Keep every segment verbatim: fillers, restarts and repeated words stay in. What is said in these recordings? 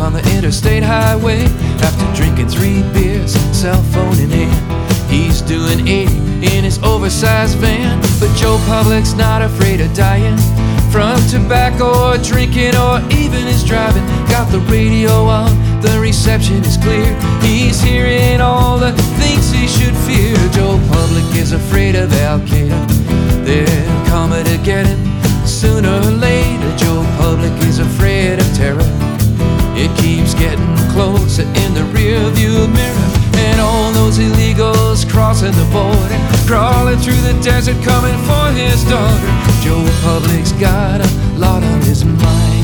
on the interstate highway after drinking three beers, cell phone in hand. He's doing eighty in his oversized van, but Joe Public's not afraid of dying from tobacco or drinking or even his driving. Got the radio on, the reception is clear. He's hearing all the things he should fear. Joe Public is afraid of Al-Qaeda. They're coming to get him sooner or later. Joe Public is afraid of terror. It keeps getting closer in the rearview mirror. And all those illegals crossing the border, crawling through the desert coming for his daughter. Joe Public's got a lot on his mind.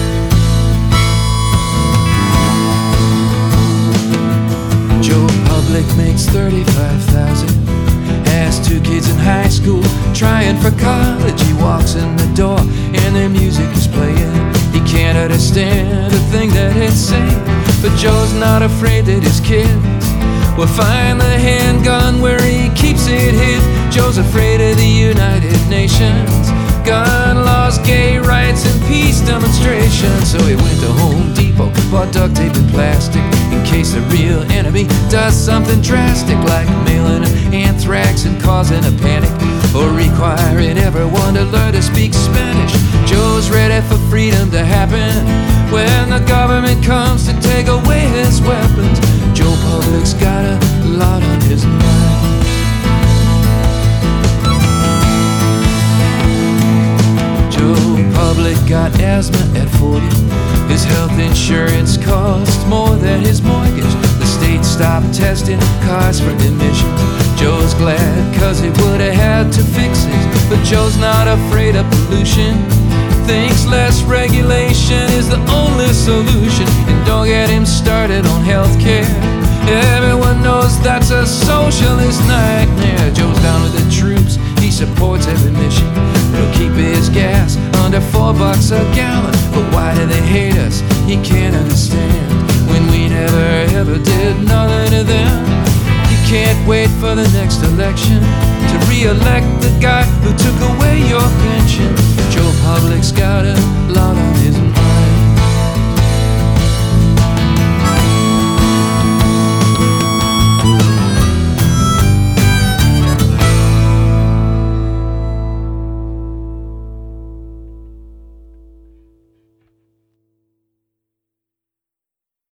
Joe Public makes thirty-five thousand, has two kids in high school trying for college. He walks in the door and their music is playing. He can't understand a thing that it's saying, but Joe's not afraid that his kids will find the handgun where he keeps it hid. Joe's afraid of the United Nations, gun laws, gay rights, and peace demonstrations. So he went to Home Depot, bought duct tape and plastic in case the real enemy does something drastic, like mailing anthrax and causing a panic, or requiring everyone to learn to speak Spanish. Joe's ready for freedom to happen when the government comes to take away his weapons. Joe Public's got a lot on his mind. Joe Public got asthma at forty. His health insurance cost more than his mortgage. The state stopped testing cars for emissions. Joe's glad cause he would've had to fix it, but Joe's not afraid of pollution. Thinks less regulation is the only solution. And don't get him started on healthcare. Everyone knows that's a socialist nightmare. Joe's down with the troops, he supports every mission. He'll keep his gas under four bucks a gallon. But why do they hate us? He can't understand, when we never ever did nothing to them. He can't wait for the next election to re-elect the guy who took away your pension. Joe Public's got a lot on his mind.